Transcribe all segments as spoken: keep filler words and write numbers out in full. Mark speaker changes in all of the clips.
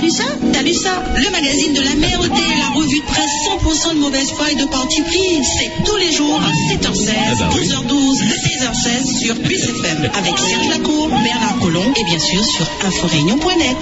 Speaker 1: T'as lu ça? T'as lu ça? Le magazine de la merde et la revue de presse cent pour cent de mauvaise foi et de parti pris. C'est tous les jours à sept heures seize, ah bah oui. douze heures douze, seize heures seize sur Plus F M. Avec Serge Lacour, Bernard Collomb et bien sûr sur inforéunion point net.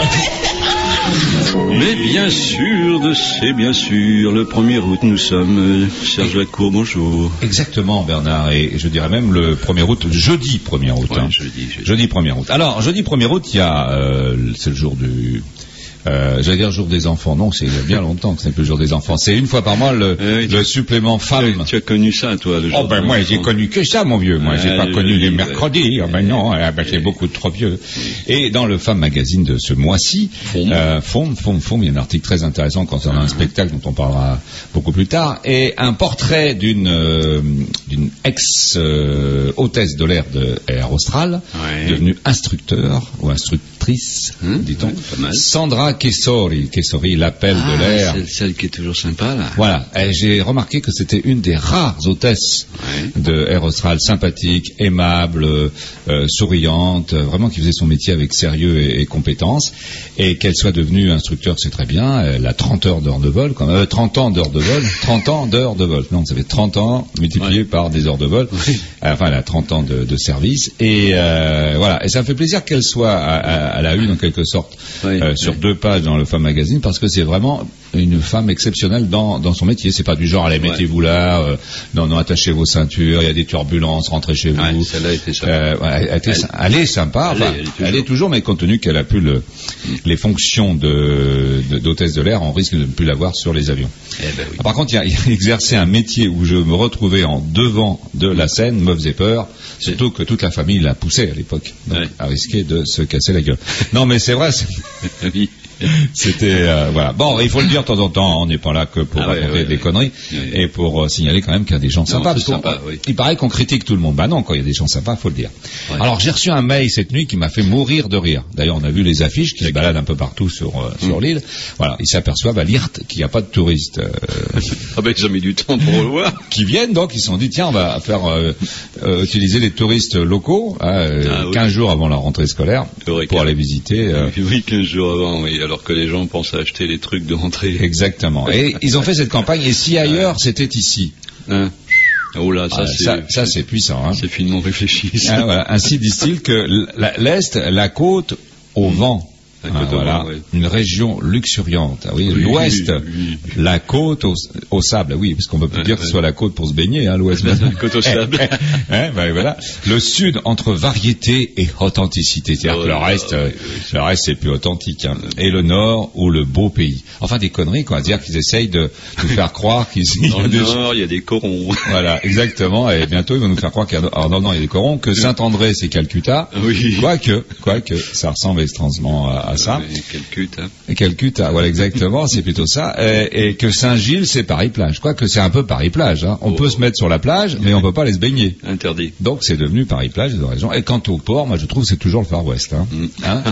Speaker 2: Mais bien sûr, de c'est bien sûr, le premier août nous sommes. Serge Lacour, bonjour.
Speaker 3: Exactement, Bernard, et je dirais même le premier août, jeudi premier août.
Speaker 2: Ouais,
Speaker 3: hein.
Speaker 2: jeudi, jeudi.
Speaker 3: Jeudi premier août. Alors, jeudi premier août, il y a, euh, c'est le jour du... Euh, j'allais dire jour des enfants, non, c'est il y a bien longtemps que c'est plus le jour des enfants. C'est une fois par mois le,
Speaker 2: euh, oui,
Speaker 3: le
Speaker 2: tu,
Speaker 3: supplément femme.
Speaker 2: Tu as connu ça, toi, le jour
Speaker 3: Oh ben moi j'ai connu que ça, mon vieux. Moi j'ai euh, pas connu les mercredis. Oh ben non, euh, ben, c'est beaucoup trop vieux. Et dans le Femme Magazine de ce mois-ci, euh, Fond, Fond, Fond, il y a un article très intéressant concernant un spectacle dont on parlera beaucoup plus tard, et un portrait d'une euh, d'une ex euh, hôtesse de l'air de Air Austral, ouais. devenue instructeur ou instructrice, hum, dit-on,
Speaker 2: ouais,
Speaker 3: Sandra Kessori. Kessori, l'appel
Speaker 2: ah,
Speaker 3: de l'air.
Speaker 2: C'est celle qui est toujours sympa, là.
Speaker 3: Voilà. Et j'ai remarqué que c'était une des rares hôtesses ouais. de Air Austral, sympathique, aimable, euh, souriante, vraiment qui faisait son métier avec sérieux et, et compétence. Et qu'elle soit devenue instructeur, c'est très bien. Elle a trente heures d'heures de vol, quand même. Euh, trente ans d'heures de vol. trente ans d'heures de vol. Non, ça fait trente ans multiplié ouais. par des heures de vol. Oui. Enfin, elle a trente ans de, de service. Et euh, voilà. Et ça me fait plaisir qu'elle soit à, à, à la une, en quelque sorte, oui. euh, sur oui. deux pages dans le Femme Magazine, parce que c'est vraiment une femme exceptionnelle dans, dans son métier. C'est pas du genre, allez, ouais. mettez-vous là, euh, non, non, attachez vos ceintures, il y a des turbulences, rentrez chez
Speaker 2: ouais,
Speaker 3: vous.
Speaker 2: Celle-là était sympa.
Speaker 3: Euh, ouais, elle, était, elle, elle est sympa, elle, enfin, elle, est toujours. elle est toujours, mais compte tenu qu'elle a plus le, les fonctions de, de, d'hôtesse de l'air, on risque de ne plus l'avoir sur les avions.
Speaker 2: Eh ben oui.
Speaker 3: Par contre, il y a, il a exercé un métier où je me retrouvais en devant de la scène, me faisait peur, surtout que toute la famille la poussait à l'époque, donc ouais. à risquer de se casser la gueule. Non, mais c'est vrai, c'est...
Speaker 2: oui.
Speaker 3: C'était euh, voilà. Bon, il faut le dire de temps en temps. On n'est pas là que pour ah raconter ouais, ouais, des ouais. conneries ouais, ouais. et pour euh, signaler quand même qu'il y a des gens non, sympas. Parce sympa, oui. Il paraît qu'on critique tout le monde. Bah non, quand il y a des gens sympas, faut le dire. Ouais. Alors j'ai reçu un mail cette nuit qui m'a fait mourir de rire. D'ailleurs, on a vu les affiches qui se baladent un peu partout sur euh, mmh. sur l'île. Voilà, ils s'aperçoivent à l'Irt qu'il n'y a pas de touristes. Euh,
Speaker 2: ah ben ils ont mis du temps pour le voir.
Speaker 3: Qui viennent donc, ils se sont dit tiens, on va faire euh, euh, utiliser les touristes locaux hein, euh, ah, quinze oui. jours avant la rentrée scolaire pour aller visiter. Euh,
Speaker 2: oui, quinze jours avant. Oui, alors que les gens pensent à acheter les trucs de rentrée.
Speaker 3: Exactement. Et ils ont fait cette campagne. Et si ailleurs, c'était ici.
Speaker 2: Hein. Oh là, ça,
Speaker 3: ah,
Speaker 2: c'est,
Speaker 3: ça, ça c'est puissant. Hein.
Speaker 2: C'est finement réfléchi.
Speaker 3: Ah, voilà. Ainsi disent-ils que l'Est, la côte au mmh. vent. Ah, voilà, ouais. Une région luxuriante. Ah, oui, oui, l'Ouest, oui, oui, oui. La côte au, au sable. Oui, parce qu'on peut plus ouais, dire ouais. que ce soit la côte pour se baigner, hein, l'Ouest.
Speaker 2: La côte au sable.
Speaker 3: hein, ben, voilà. Le Sud entre variété et authenticité. C'est-à-dire oh, que le reste, euh, le reste c'est plus authentique. Hein. Et le Nord ou le beau pays. Enfin, des conneries, quoi. C'est-à-dire qu'ils essayent de nous faire croire qu'ils.
Speaker 2: Dans le Nord, il y a des corons.
Speaker 3: Voilà, exactement. Et bientôt, ils vont nous faire croire qu'il y a. Alors, non, non, il y a des corons. Que Saint-André, c'est Calcutta.
Speaker 2: Oui.
Speaker 3: Quoique, quoique, ça ressemble étrangement à. à ça.
Speaker 2: Et Calcutta.
Speaker 3: Et Calcutta, voilà exactement, c'est plutôt ça. Et, et que Saint-Gilles, c'est Paris-Plage. Quoi que c'est un peu Paris-Plage. Hein. On oh. peut se mettre sur la plage, mais on peut pas aller se baigner.
Speaker 2: Interdit.
Speaker 3: Donc c'est devenu Paris-Plage, de raison. Et quant au port, moi je trouve que c'est toujours le Far West. Hein. Mm. Hein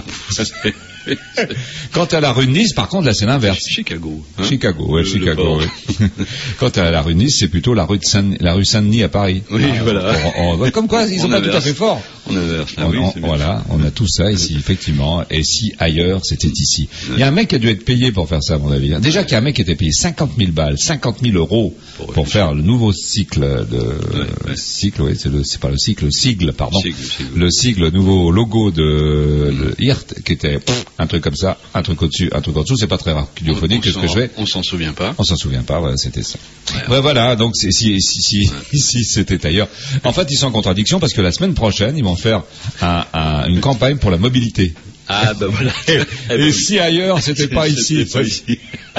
Speaker 3: Quant à la rue de Nice, par contre, là, c'est l'inverse.
Speaker 2: Chicago. Hein
Speaker 3: Chicago, ouais, le, Chicago, le oui. Quant à la rue de Nice, c'est plutôt la rue de Saint, la rue Saint-Denis à Paris.
Speaker 2: Oui, ah, voilà.
Speaker 3: On, on, comme quoi, ils sont on pas inverse. Tout à fait forts.
Speaker 2: On inverse.
Speaker 3: On,
Speaker 2: oui,
Speaker 3: on, voilà, on a tout ça ici, effectivement. Et si ailleurs, c'était ici. Il y a un mec qui a dû être payé pour faire ça, à mon avis. Déjà qu'il y a un mec qui était payé cinquante mille balles, cinquante mille euros pour, pour faire le nouveau cycle de, ouais, ouais. cycle, oui, c'est le, c'est pas le cycle, le sigle, pardon. Sigle, sigle. Le sigle, le nouveau logo de, mmh. de Hirt, qui était, pff, un truc comme ça. Un truc au-dessus, un truc au-dessous, c'est pas très radiophonique. Qu'est-ce que je fais?
Speaker 2: On s'en souvient pas.
Speaker 3: On s'en souvient pas, voilà, c'était ça. Ouais, ouais, voilà, donc si, si, si, si, ouais. si c'était ailleurs. En fait, ils sont en contradiction parce que la semaine prochaine, ils vont faire un, un, une campagne pour la mobilité.
Speaker 2: Ah, ben voilà.
Speaker 3: Et, et si ailleurs, c'était pas ici.
Speaker 2: Pas ici.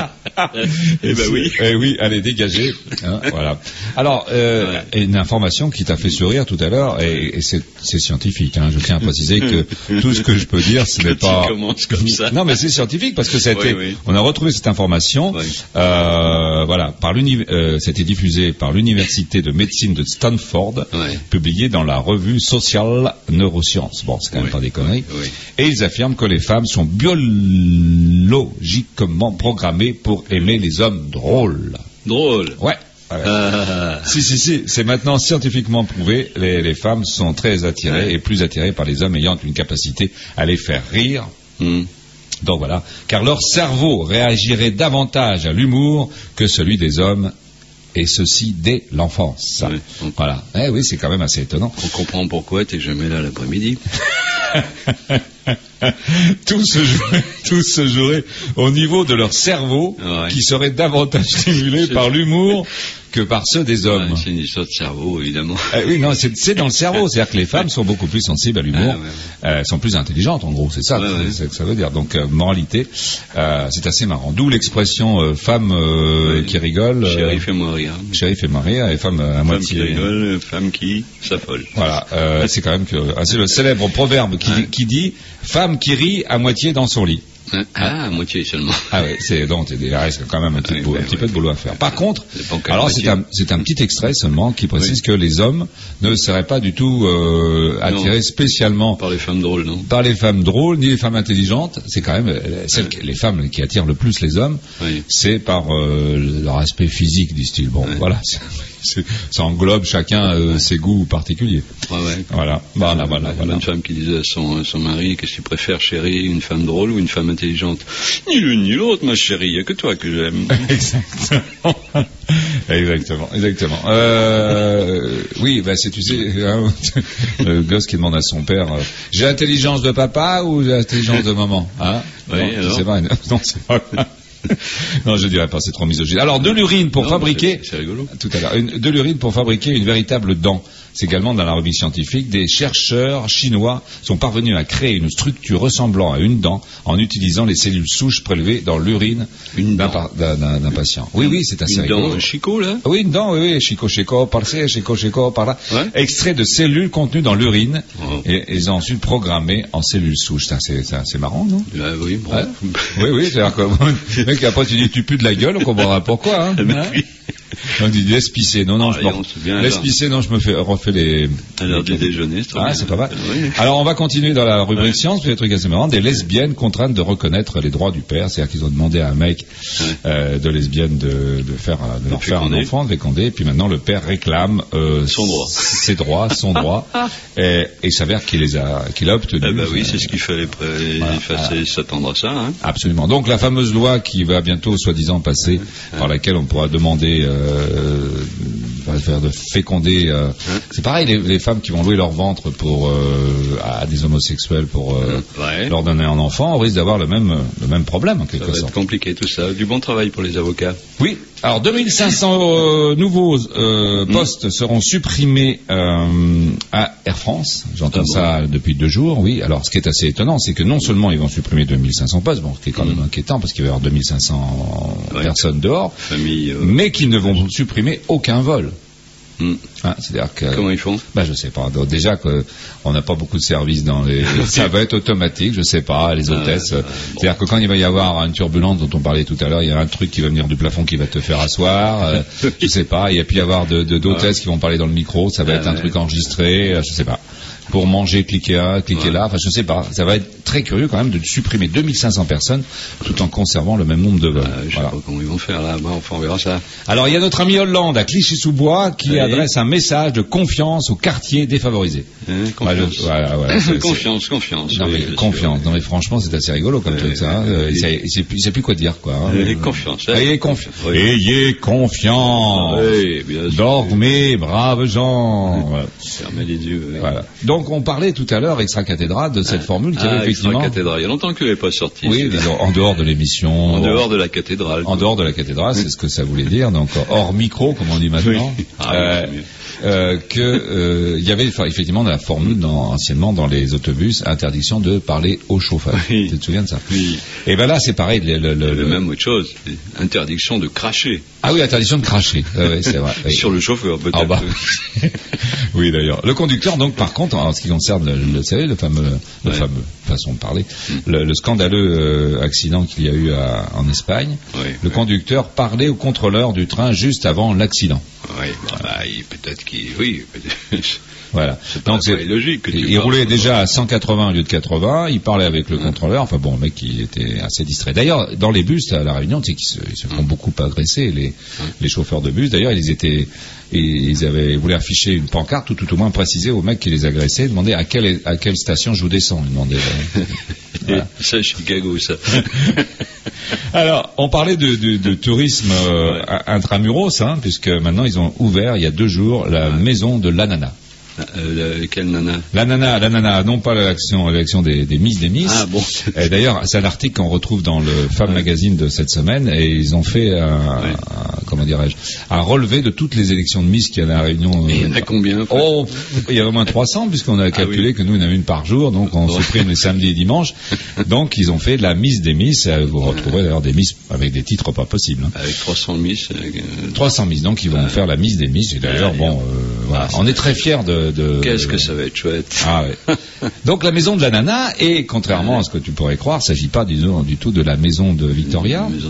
Speaker 2: Eh ben oui.
Speaker 3: Eh oui, allez, dégagez. Hein, voilà. Alors, euh, ouais. une information qui t'a fait sourire tout à l'heure, et, et c'est, c'est scientifique. Hein, je tiens à préciser que tout ce que je peux dire, ce n'est pas.
Speaker 2: Commence comme ça.
Speaker 3: Non, mais c'est scientifique parce que c'était. Oui, oui. On a retrouvé cette information. Oui. Euh, voilà, par l'uni... euh, c'était diffusé par l'université de médecine de Stanford, oui. publié dans la revue Social Neurosciences. Bon, c'est quand même oui. pas des conneries. Oui. Et ils affirment que les femmes sont biologiquement programmées pour aimer les hommes drôles.
Speaker 2: Drôles.
Speaker 3: Ouais. Ah. Si, si, si, c'est maintenant scientifiquement prouvé, les, les femmes sont très attirées ouais. et plus attirées par les hommes ayant une capacité à les faire rire. Mm. Donc voilà, car leur cerveau réagirait davantage à l'humour que celui des hommes, et ceci dès l'enfance.
Speaker 2: Ouais, donc...
Speaker 3: Voilà. Eh oui, c'est quand même assez étonnant.
Speaker 2: On comprend pourquoi t'es jamais là l'après-midi.
Speaker 3: tout, se jouerait, tout se jouerait au niveau de leur cerveau, ouais. qui serait davantage stimulé par l'humour que par ceux des hommes.
Speaker 2: Ouais, c'est une histoire de cerveau, évidemment.
Speaker 3: Euh, oui, non, c'est, c'est dans le cerveau. C'est-à-dire que les femmes sont beaucoup plus sensibles à l'humour, ah, ouais, ouais. Euh, sont plus intelligentes, en gros. C'est ça,
Speaker 2: ouais,
Speaker 3: c'est,
Speaker 2: ouais.
Speaker 3: c'est ce que ça veut dire. Donc, euh, moralité, euh, c'est assez marrant. D'où l'expression euh, femme euh, ouais. qui rigole.
Speaker 2: Chérie, euh, fais-moi rire.
Speaker 3: Chérie, fais-moi rire, et femme euh, à
Speaker 2: femme
Speaker 3: moitié.
Speaker 2: Femme qui rigole, femme qui s'affole.
Speaker 3: Voilà, euh, c'est quand même que ah, c'est le célèbre proverbe qui, ouais. qui dit femme qui rit à moitié dans son lit.
Speaker 2: Ah, ah, à moitié seulement.
Speaker 3: Ah oui, c'est donc il reste quand même un petit,
Speaker 2: oui,
Speaker 3: peu,
Speaker 2: oui,
Speaker 3: un petit
Speaker 2: oui,
Speaker 3: peu de boulot à faire. Par contre, alors c'est un, c'est un petit extrait seulement qui précise oui. que les hommes ne seraient pas du tout euh, attirés non, spécialement
Speaker 2: par les femmes drôles, non
Speaker 3: par les femmes drôles ni les femmes intelligentes. C'est quand même celles, oui. les femmes qui attirent le plus les hommes, oui. c'est par euh, leur aspect physique, disent-ils. Bon, oui. voilà. C'est, c'est, ça englobe chacun euh, ses goûts particuliers.
Speaker 2: Ouais, ouais.
Speaker 3: Voilà. Voilà, voilà, voilà.
Speaker 2: Une femme qui disait à son, son mari, qu'est-ce que tu préfères, chérie, une femme drôle ou une femme intelligente? Ni l'une ni l'autre, ma chérie, il n'y a que toi que j'aime.
Speaker 3: Exactement. exactement, exactement. Euh, oui, bah c'est, tu sais, hein, le gosse qui demande à son père, euh, j'ai l'intelligence de papa ou j'ai l'intelligence de maman, hein?
Speaker 2: Oui,
Speaker 3: non,
Speaker 2: alors
Speaker 3: c'est pas, non, c'est pas. Non, je dirais pas, c'est trop misogyne. Alors, de l'urine pour non, fabriquer,
Speaker 2: c'est, c'est rigolo.
Speaker 3: Tout à l'heure, une, de l'urine pour fabriquer une véritable dent. C'est également dans la revue scientifique, des chercheurs chinois sont parvenus à créer une structure ressemblant à une dent en utilisant les cellules souches prélevées dans l'urine d'un, d'un, d'un, d'un patient. Oui, oui, c'est assez
Speaker 2: une
Speaker 3: rigolo.
Speaker 2: Une dent, un chicot, là?
Speaker 3: Oui, une dent, oui, oui, chico, chico, par-ci, chico, chico, par-là. Ouais. Extrait de cellules contenues dans l'urine, oh. et ils ont ensuite programmées en cellules souches. Ça, c'est, ça, c'est marrant, non?
Speaker 2: Là, oui, bon.
Speaker 3: Ouais. Oui, oui, c'est-à-dire que, mec, après tu dis, tu pues de la gueule, on comprendra pourquoi, hein. hein
Speaker 2: oui.
Speaker 3: On dit laisse pisser, non, non, ah, je me laisse pisser, non, je me fais, refais les...
Speaker 2: À l'heure du déjeuner, c'est
Speaker 3: Ah,
Speaker 2: bien.
Speaker 3: c'est pas mal.
Speaker 2: Oui.
Speaker 3: Alors, on va continuer dans la rubrique
Speaker 2: ouais.
Speaker 3: science, puis des trucs assez marrants, des lesbiennes contraintes de reconnaître les droits du père, c'est-à-dire qu'ils ont demandé à un mec, ouais. euh, de lesbiennes de, de faire, de, de leur faire un enfant, de féconder, et puis maintenant le père réclame, euh,
Speaker 2: son droit.
Speaker 3: ses droits, son droit, et, et il s'avère qu'il les a, qu'il a obtenus.
Speaker 2: Eh ben oui, c'est ce qu'il fallait, pré... voilà. il fallait s'attendre à ça, hein.
Speaker 3: Absolument. Donc, la fameuse loi qui va bientôt, soi-disant, passer, ouais. par laquelle on pourra demander, euh, faire de féconder. Euh, hein? C'est pareil, les, les femmes qui vont louer leur ventre pour euh, à des homosexuels pour euh, ouais. leur donner un enfant, on risque d'avoir le même le même problème en quelque sorte.
Speaker 2: Ça va être compliqué tout ça. Du bon travail pour les avocats.
Speaker 3: Oui. Alors deux mille cinq cents euh, nouveaux euh, postes mmh. seront supprimés euh, à Air France. J'entends ah ça bon. depuis deux jours. Oui. Alors ce qui est assez étonnant, c'est que non seulement ils vont supprimer deux mille cinq cents postes, bon, ce qui est quand même mmh. inquiétant parce qu'il va y avoir deux mille cinq cents ouais. personnes dehors,
Speaker 2: Famille, euh,
Speaker 3: mais qu'ils ne vont supprimer aucun vol.
Speaker 2: Mmh.
Speaker 3: Hein, c'est-à-dire que,
Speaker 2: comment ils font?
Speaker 3: Bah je sais pas. Donc, déjà que on n'a pas beaucoup de services dans les. Ça va être automatique, je sais pas. Les hôtesses. Ah, ah, bon. C'est-à-dire que quand il va y avoir une turbulence dont on parlait tout à l'heure, il y a un truc qui va venir du plafond qui va te faire asseoir. Euh, je sais pas. Il y a pu y avoir de, de d'hôtesses ah. qui vont parler dans le micro. Ça va ah, être un ouais. truc enregistré. Je sais pas. Pour manger, cliquer là, cliquer ouais. là. Enfin, je sais pas. Ça va être très curieux quand même de supprimer deux mille cinq cents personnes tout en conservant le même nombre de vols.
Speaker 2: Ah, je
Speaker 3: voilà.
Speaker 2: sais pas comment ils vont faire là. Bah, enfin, on verra ça.
Speaker 3: Alors, il y a notre ami Hollande à Clichy-sous-Bois qui oui. adresse un message de confiance aux quartiers défavorisés.
Speaker 2: Hein, confiance.
Speaker 3: Voilà, voilà, c'est,
Speaker 2: confiance,
Speaker 3: c'est...
Speaker 2: confiance.
Speaker 3: Non, mais,
Speaker 2: oui,
Speaker 3: confiance. Sûr. Non, mais franchement, c'est assez rigolo comme truc, ça. Hein. Euh, il sait plus, plus quoi dire, quoi. Hein.
Speaker 2: Ayez confiance. Hein.
Speaker 3: Ayez confiance. Oui. Ayez confiance.
Speaker 2: Oui, bien sûr.
Speaker 3: Dormez, braves gens.
Speaker 2: Oui. Voilà. Fermez les yeux. Oui.
Speaker 3: Voilà. Donc, on parlait tout à l'heure, extra-cathédrale, de cette ah. formule qui
Speaker 2: ah,
Speaker 3: avait effectivement...
Speaker 2: extra-cathédrale. Il y a longtemps qu'elle n'est pas sortie.
Speaker 3: Oui, disons, en dehors de l'émission.
Speaker 2: En dehors de la cathédrale.
Speaker 3: En dehors de la cathédrale, c'est ce que ça voulait dire. Donc, hors micro, comme on dit maintenant.
Speaker 2: Oui. Ah,
Speaker 3: euh,
Speaker 2: oui,
Speaker 3: Euh, que euh, il y avait effectivement la formule dans, anciennement dans les autobus, interdiction de parler au chauffeur.
Speaker 2: Oui.
Speaker 3: Tu te souviens de ça?
Speaker 2: Oui.
Speaker 3: Et ben là c'est pareil. Le, le, le,
Speaker 2: le même autre chose, interdiction de cracher.
Speaker 3: Ah oui, interdiction de cracher. Ouais, ouais, c'est vrai. Oui.
Speaker 2: Sur le chauffeur peut-être.
Speaker 3: Ah bah. Oui d'ailleurs. Le conducteur donc par contre en ce qui concerne le, le, vous savez, le fameux, le ouais. fameux façon de parler, mm. le, le scandaleux euh, accident qu'il y a eu à, en Espagne.
Speaker 2: Oui,
Speaker 3: le
Speaker 2: oui.
Speaker 3: conducteur parlait au contrôleur du train juste avant l'accident.
Speaker 2: Oui, bah, bah, il, peut-être qu'il, oui. Peut-être.
Speaker 3: Voilà.
Speaker 2: C'est pas,
Speaker 3: donc c'est
Speaker 2: logique. Que
Speaker 3: il, il roulait déjà à cent quatre-vingts au lieu de quatre-vingts. Il parlait avec le mmh. contrôleur. Enfin bon, le mec il était assez distrait. D'ailleurs, dans les bus à la Réunion, tu sais qu'ils se, ils se font mmh. beaucoup agresser les mmh. les chauffeurs de bus. D'ailleurs, ils étaient ils avaient ils voulaient afficher une pancarte ou tout au moins préciser au mec qui les agressait, demander à quelle à quelle station je vous descends. Ils demandaient. Voilà.
Speaker 2: Ça, Chicago, ça.
Speaker 3: Alors, on parlait de, de, de tourisme euh, ouais. intramuros, hein, puisque maintenant ils ont ouvert il y a deux jours la ouais. maison de l'ananas.
Speaker 2: Euh, quelle nana?
Speaker 3: L'ananas, l'ananas, non pas l'élection, l'élection des, des Miss des Miss.
Speaker 2: Ah bon.
Speaker 3: Et d'ailleurs, c'est un article qu'on retrouve dans le Femme ouais. Magazine de cette semaine, et ils ont fait un, ouais. un comment dirais-je, un relevé de toutes les élections de Miss qu'il y a à la Réunion.
Speaker 2: Et il y en a combien?
Speaker 3: Oh, il y a au moins trois cents, puisqu'on a calculé ah, oui. que nous, on en a une par jour, donc on supprime les samedis et dimanches. Donc, ils ont fait la Miss des Miss, vous retrouverez d'ailleurs des Miss avec des titres pas possibles. Hein.
Speaker 2: Avec trois cents Miss. Euh...
Speaker 3: trois cents Miss, donc ils vont ah, faire la Miss des Miss, et d'ailleurs, ah, bon, euh, voilà. On est très fiers de, de
Speaker 2: Qu'est-ce que ça va être chouette.
Speaker 3: Ah ouais. Donc la maison de l'ananas, et contrairement à ce que tu pourrais croire, il ne s'agit pas disons, du tout de la maison de Victoria.
Speaker 2: Maison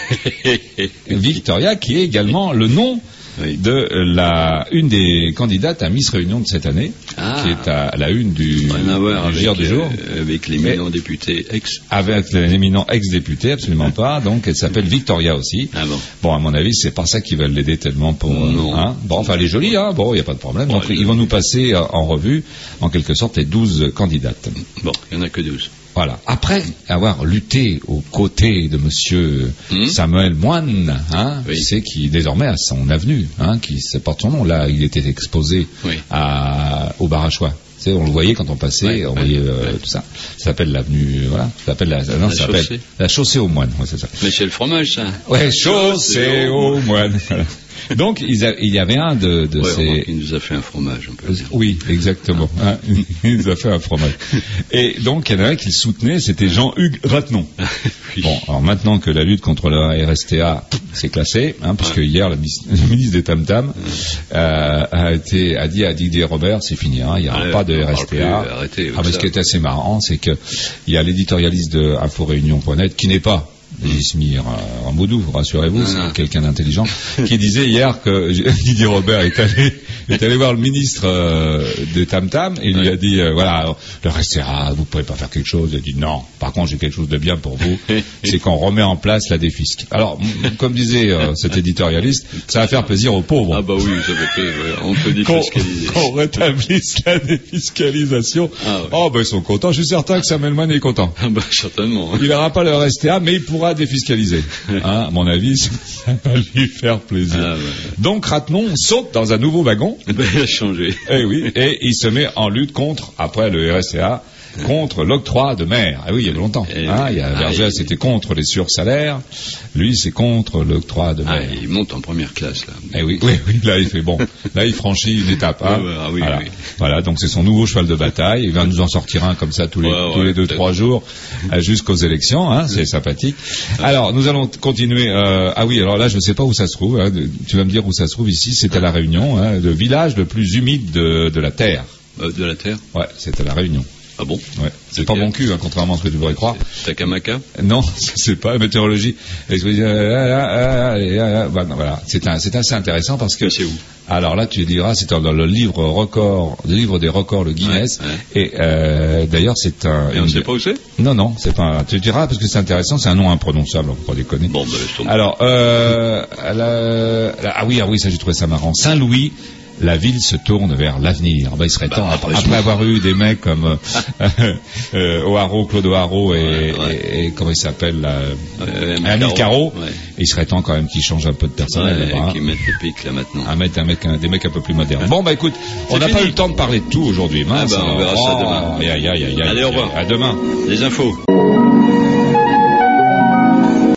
Speaker 2: de...
Speaker 3: Victoria, qui est également le nom oui. de la une des candidates à Miss Réunion de cette année, ah. qui est à la une du, du Gire du jour.
Speaker 2: Euh, avec l'éminent député ex.
Speaker 3: Avec l'éminent ex-député, absolument pas. Donc elle s'appelle Victoria aussi.
Speaker 2: Ah bon.
Speaker 3: Bon, à mon avis, c'est pas ça qu'ils veulent l'aider tellement pour.
Speaker 2: Non.
Speaker 3: Hein. Bon, enfin, elle est jolie, hein. Bon, il n'y a pas de problème.
Speaker 2: Bon,
Speaker 3: donc ils vont nous passer euh, en revue, en quelque sorte, les douze candidates.
Speaker 2: Bon, il n'y en a que douze.
Speaker 3: Voilà. Après avoir lutté aux côtés de Monsieur mmh. Samuel Moine, hein, oui. c'est qui désormais a son avenue, hein, qui se porte son nom. Là, il était exposé oui. à, au Barachois. Tu sais, on le voyait quand on passait, ouais, on voyait euh, ouais. tout ça. Ça s'appelle l'avenue, voilà. Ça s'appelle la, non,
Speaker 2: la
Speaker 3: ça s'appelle
Speaker 2: chaussée.
Speaker 3: La chaussée aux moines. Ouais, c'est ça.
Speaker 2: Mais c'est le fromage, ça.
Speaker 3: Ouais, chaussée aux moines. Voilà. Donc, il, a, il y avait un de, de
Speaker 2: ouais,
Speaker 3: ces...
Speaker 2: Il nous a fait un fromage, on peut dire.
Speaker 3: Oui, exactement. Hein, il nous a fait un fromage. Et donc, il y en a un qui le soutenait, c'était Jean-Hugues Ratenon. Oui. Bon, alors maintenant que la lutte contre le R S T A s'est classée, hein, puisque ouais. hier, le, le ministre des Tam Tam euh, a, été, a dit à Didier Robert, c'est fini, hein, il n'y aura ah, pas de R S T A.
Speaker 2: Arrêtez,
Speaker 3: ah, mais ce qui est assez marrant, c'est qu'il y a l'éditorialiste de info réunion point net qui n'est pas Gismir Ramboudou, rassurez-vous, c'est quelqu'un d'intelligent, qui disait hier que Didier Robert est allé, est allé voir le ministre euh, de Tam Tam et il lui a dit, euh, voilà, le R S T A, vous pouvez pas faire quelque chose. Il a dit non, par contre j'ai quelque chose de bien pour vous, c'est qu'on remet en place la défisc. Alors, comme disait euh, cet éditorialiste, ça va faire plaisir aux pauvres.
Speaker 2: Ah bah oui, ça va faire, ouais, on peut défiscaliser.
Speaker 3: Qu'on, qu'on rétablisse la défiscalisation. Ah ouais. Oh bah ils sont contents, je suis certain que Samuel Mann est content.
Speaker 2: Ah bah certainement.
Speaker 3: Il n'aura pas le R S T A, mais il pourra défiscaliser. Hein, à mon avis, ça va lui faire plaisir. Ah, ouais. Donc Ratenon saute dans un nouveau wagon.
Speaker 2: Ben, il a changé.
Speaker 3: Et oui, et il se met en lutte contre, après le R S T A, contre l'octroi de mer. Ah oui, il y a longtemps. Et hein, il y a ah, Vergès, il... c'était contre les sursalaires. Lui, c'est contre l'octroi de mer.
Speaker 2: Ah, il monte en première classe, là.
Speaker 3: Eh oui, oui, oui, là, il fait bon. Là, il franchit une étape. Hein.
Speaker 2: Ouais, ah, oui,
Speaker 3: voilà.
Speaker 2: Oui.
Speaker 3: Voilà, donc c'est son nouveau cheval de bataille. Il va nous en sortir un comme ça tous les, ouais, tous ouais, les deux, peut-être. trois jours, euh, jusqu'aux élections. Hein, c'est sympathique. Alors, nous allons continuer. Euh, ah oui, alors là, je ne sais pas où ça se trouve. Hein, tu vas me dire où ça se trouve ici. C'est à La Réunion, hein, le village le plus humide de, de la Terre.
Speaker 2: Euh, de la Terre.
Speaker 3: Ouais, c'est à La Réunion.
Speaker 2: Ah bon?
Speaker 3: Ouais. C'est okay. Pas bon cul, hein, contrairement à ce que tu pourrais croire.
Speaker 2: Takamaka?
Speaker 3: Non, c'est pas la météorologie. Voilà, c'est un, c'est assez intéressant parce que.
Speaker 2: C'est où?
Speaker 3: Alors là, tu diras, c'est dans le livre record, le livre des records, le Guinness.
Speaker 2: Ouais, ouais.
Speaker 3: Et euh, d'ailleurs, c'est un.
Speaker 2: Et on ne sait pas où c'est?
Speaker 3: Non, non, c'est pas. Tu diras parce que c'est intéressant, c'est un nom imprononçable, on peut pas déconner.
Speaker 2: Bon, ben, je tombe.
Speaker 3: Alors, euh, la, la, ah oui, ah oui, ça j'ai trouvé ça marrant. Saint-Louis. La ville se tourne vers l'avenir. Ben, il serait bah, temps, après, après avoir eu des mecs comme euh, euh, O'Haraud, Claude O'Haraud et, ouais, ouais. et, et comment il s'appelle là, euh, Annie Caro, ouais. Il serait temps quand même qu'ils changent un peu de personnel.
Speaker 2: Ouais, qu'ils mettent le pic là maintenant.
Speaker 3: À mettre un mec, un, des mecs un peu plus modernes. Bon bah écoute, on n'a pas eu le temps de parler de tout aujourd'hui.
Speaker 2: Ah bah, on verra oh, ça demain.
Speaker 3: Aïe, aïe, aïe, aïe,
Speaker 2: Allez, au revoir.
Speaker 3: À demain.
Speaker 2: Les infos.